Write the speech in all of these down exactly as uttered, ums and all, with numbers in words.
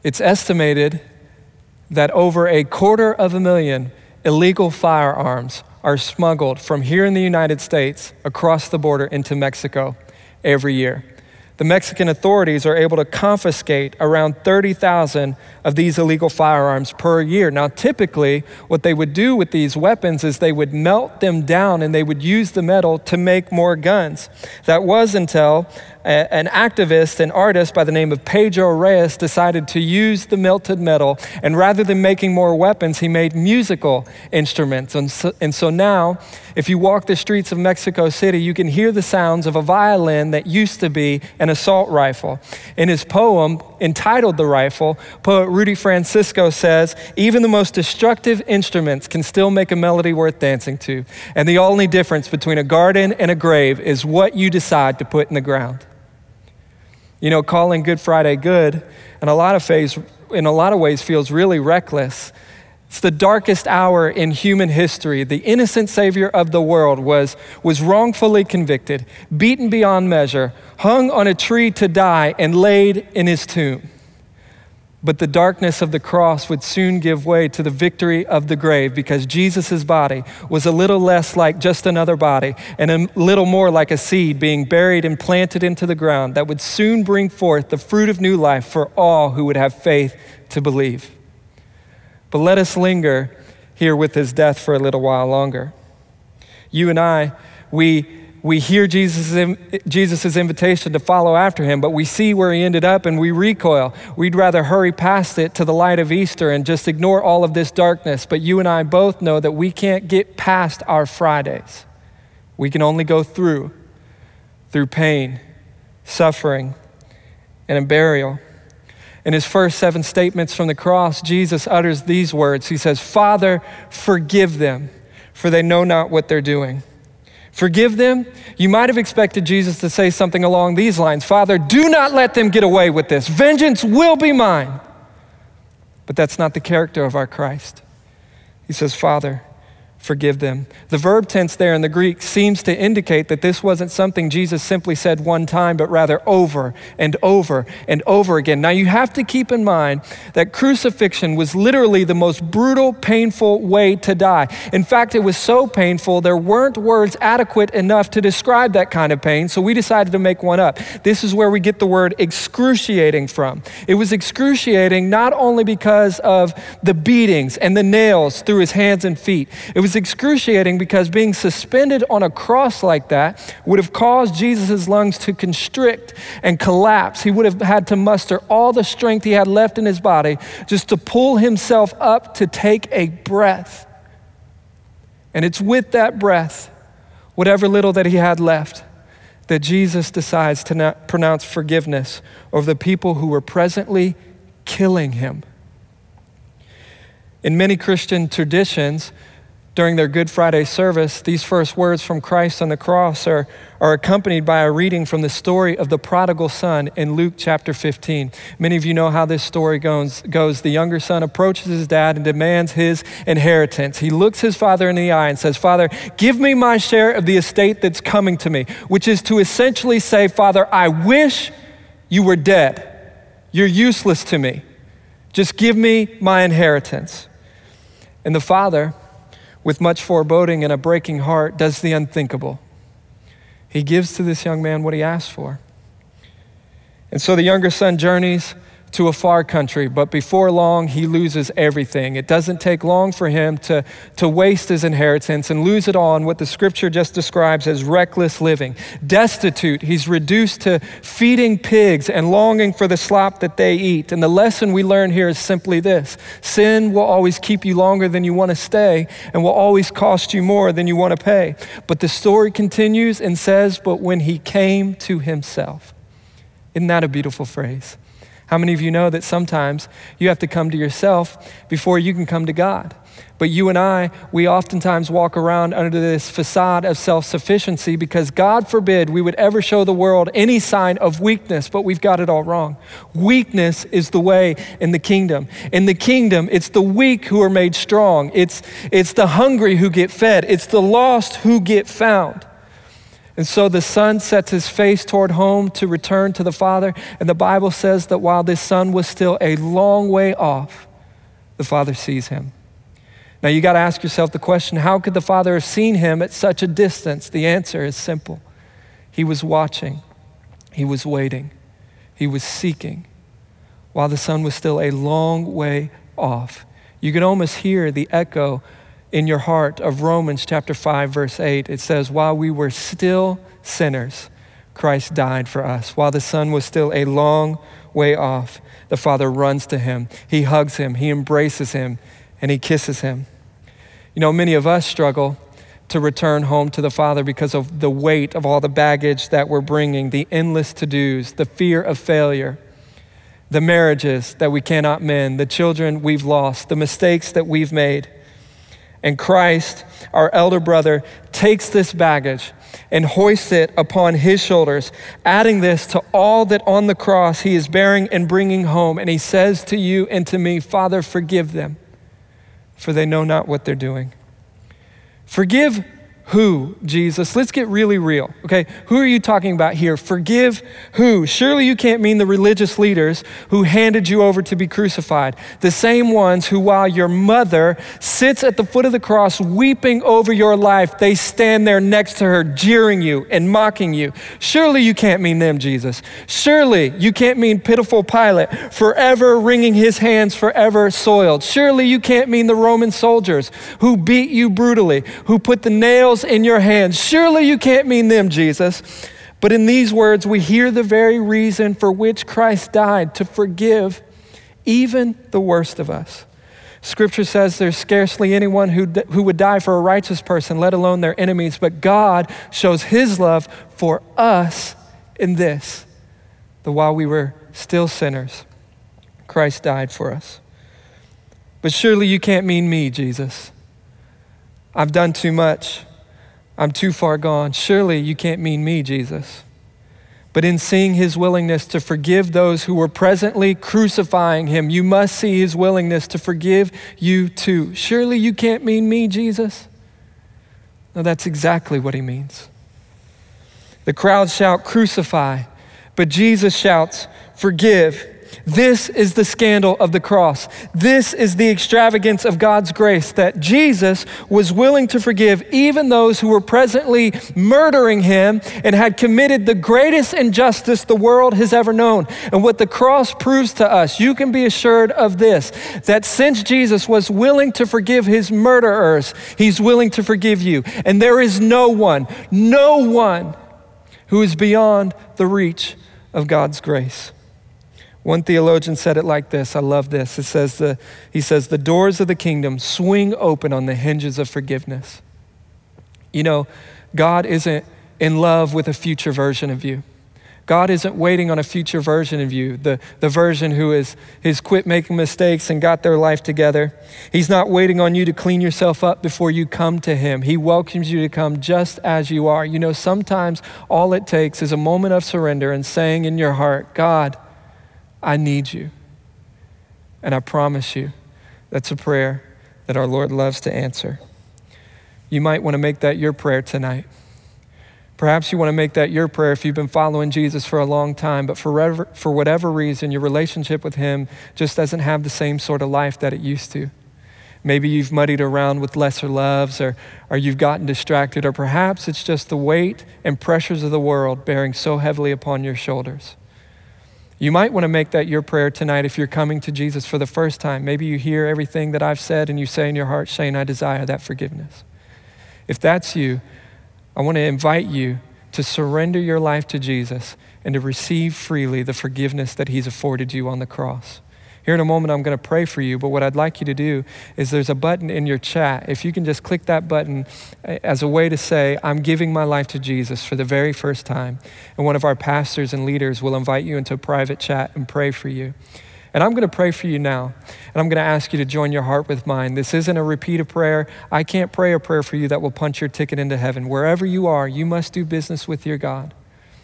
It's estimated that over a quarter of a million illegal firearms are smuggled from here in the United States across the border into Mexico every year. The Mexican authorities are able to confiscate around thirty thousand of these illegal firearms per year. Now, typically, what they would do with these weapons is they would melt them down and they would use the metal to make more guns. That was until a, an activist and artist by the name of Pedro Reyes decided to use the melted metal, and rather than making more weapons, he made musical instruments. And so, and so now, if you walk the streets of Mexico City, you can hear the sounds of a violin that used to be an assault rifle. In his poem entitled The Rifle, poet Rudy Francisco says, "Even the most destructive instruments can still make a melody worth dancing to. And the only difference between a garden and a grave is what you decide to put in the ground." You know, calling Good Friday good in a lot of ways, in a lot of ways feels really reckless. It's the darkest hour in human history. The innocent Savior of the world was, was wrongfully convicted, beaten beyond measure, hung on a tree to die, and laid in his tomb. But the darkness of the cross would soon give way to the victory of the grave, because Jesus' body was a little less like just another body and a little more like a seed being buried and planted into the ground that would soon bring forth the fruit of new life for all who would have faith to believe. But let us linger here with his death for a little while longer. You and I, we we hear Jesus' Jesus's invitation to follow after him, but we see where he ended up and we recoil. We'd rather hurry past it to the light of Easter and just ignore all of this darkness. But you and I both know that we can't get past our Fridays. We can only go through, through pain, suffering, and a burial. In his first seven statements from the cross, Jesus utters these words. He says, "Father, forgive them, for they know not what they're doing." Forgive them? You might have expected Jesus to say something along these lines. "Father, do not let them get away with this. Vengeance will be mine." But that's not the character of our Christ. He says, "Father, forgive them." The verb tense there in the Greek seems to indicate that this wasn't something Jesus simply said one time, but rather over and over and over again. Now you have to keep in mind that crucifixion was literally the most brutal, painful way to die. In fact, it was so painful, there weren't words adequate enough to describe that kind of pain, so we decided to make one up. This is where we get the word excruciating from. It was excruciating not only because of the beatings and the nails through his hands and feet. It was excruciating because being suspended on a cross like that would have caused Jesus' lungs to constrict and collapse. He would have had to muster all the strength he had left in his body just to pull himself up to take a breath. And it's with that breath, whatever little that he had left, that Jesus decides to not pronounce forgiveness over the people who were presently killing him. In many Christian traditions, during their Good Friday service, these first words from Christ on the cross are, are accompanied by a reading from the story of the prodigal son in Luke chapter fifteen. Many of you know how this story goes. goes. The younger son approaches his dad and demands his inheritance. He looks his father in the eye and says, "Father, give me my share of the estate that's coming to me," which is to essentially say, "Father, I wish you were dead. You're useless to me. Just give me my inheritance." And the father, with much foreboding and a breaking heart, does the unthinkable. He gives to this young man what he asked for. And so the younger son journeys to a far country, but before long, he loses everything. It doesn't take long for him to, to waste his inheritance and lose it all in what the scripture just describes as reckless living. Destitute, he's reduced to feeding pigs and longing for the slop that they eat. And the lesson we learn here is simply this: sin will always keep you longer than you want to stay and will always cost you more than you want to pay. But the story continues and says, "But when he came to himself." Isn't that a beautiful phrase? How many of you know that sometimes you have to come to yourself before you can come to God? But you and I, we oftentimes walk around under this facade of self-sufficiency because God forbid we would ever show the world any sign of weakness, but we've got it all wrong. Weakness is the way in the kingdom. In the kingdom, it's the weak who are made strong. It's, it's the hungry who get fed. It's the lost who get found. And so the son sets his face toward home to return to the father. And the Bible says that while this son was still a long way off, the father sees him. Now you got to ask yourself the question, how could the father have seen him at such a distance? The answer is simple. He was watching. He was waiting. He was seeking while the son was still a long way off. You can almost hear the echo in your heart of Romans chapter five, verse eight. It says, while we were still sinners, Christ died for us. While the son was still a long way off, the father runs to him. He hugs him, he embraces him, and he kisses him. You know, many of us struggle to return home to the Father because of the weight of all the baggage that we're bringing, the endless to-dos, the fear of failure, the marriages that we cannot mend, the children we've lost, the mistakes that we've made. And Christ, our elder brother, takes this baggage and hoists it upon his shoulders, adding this to all that on the cross he is bearing and bringing home. And he says to you and to me, Father, forgive them, for they know not what they're doing. Forgive who, Jesus? Let's get really real, okay? Who are you talking about here? Forgive who? Surely you can't mean the religious leaders who handed you over to be crucified. The same ones who, while your mother sits at the foot of the cross weeping over your life, they stand there next to her jeering you and mocking you. Surely you can't mean them, Jesus. Surely you can't mean pitiful Pilate, forever wringing his hands, forever soiled. Surely you can't mean the Roman soldiers who beat you brutally, who put the nails in your hands. Surely you can't mean them, Jesus. But in these words, we hear the very reason for which Christ died, to forgive even the worst of us. Scripture says there's scarcely anyone who, who would die for a righteous person, let alone their enemies. But God shows his love for us in this, that while we were still sinners, Christ died for us. But surely you can't mean me, Jesus. I've done too much. I'm too far gone. Surely you can't mean me, Jesus. But in seeing his willingness to forgive those who were presently crucifying him, you must see his willingness to forgive you too. Surely you can't mean me, Jesus. No, that's exactly what he means. The crowd shout, crucify, but Jesus shouts, forgive. This is the scandal of the cross. This is the extravagance of God's grace, that Jesus was willing to forgive even those who were presently murdering him and had committed the greatest injustice the world has ever known. And what the cross proves to us, you can be assured of this, that since Jesus was willing to forgive his murderers, he's willing to forgive you. And there is no one, no one who is beyond the reach of God's grace. One theologian said it like this. I love this. It says the, he says, the doors of the kingdom swing open on the hinges of forgiveness. You know, God isn't in love with a future version of you. God isn't waiting on a future version of you, the, the version who is, has quit making mistakes and got their life together. He's not waiting on you to clean yourself up before you come to him. He welcomes you to come just as you are. You know, sometimes all it takes is a moment of surrender and saying in your heart, God, I need you. And I promise you, that's a prayer that our Lord loves to answer. You might want to make that your prayer tonight. Perhaps you want to make that your prayer if you've been following Jesus for a long time, but for whatever, for whatever reason, your relationship with him just doesn't have the same sort of life that it used to. Maybe you've muddied around with lesser loves, or, or you've gotten distracted, or perhaps it's just the weight and pressures of the world bearing so heavily upon your shoulders. You might want to make that your prayer tonight if you're coming to Jesus for the first time. Maybe you hear everything that I've said and you say in your heart, Shane, I desire that forgiveness. If that's you, I want to invite you to surrender your life to Jesus and to receive freely the forgiveness that he's afforded you on the cross. Here in a moment, I'm going to pray for you, but what I'd like you to do is there's a button in your chat. If you can just click that button as a way to say, I'm giving my life to Jesus for the very first time. And one of our pastors and leaders will invite you into a private chat and pray for you. And I'm going to pray for you now. And I'm going to ask you to join your heart with mine. This isn't a repeat of prayer. I can't pray a prayer for you that will punch your ticket into heaven. Wherever you are, you must do business with your God.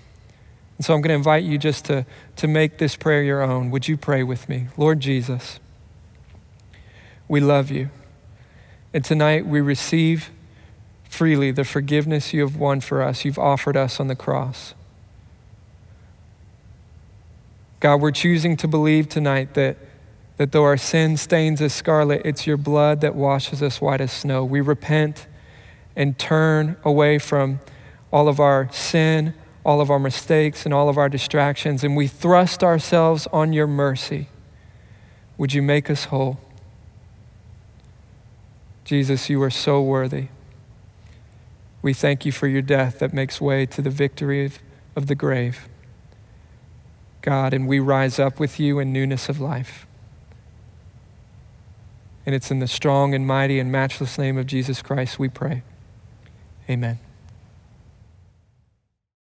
And so I'm going to invite you just to, to make this prayer your own. Would you pray with me? Lord Jesus, we love you. And tonight we receive freely the forgiveness you have won for us, you've offered us on the cross. God, we're choosing to believe tonight that, that though our sin stains as scarlet, it's your blood that washes us white as snow. We repent and turn away from all of our sin, all of our mistakes, and all of our distractions, and we thrust ourselves on your mercy. Would you make us whole? Jesus, you are so worthy. We thank you for your death that makes way to the victory of, of the grave. God, and we rise up with you in newness of life. And it's in the strong and mighty and matchless name of Jesus Christ we pray. Amen.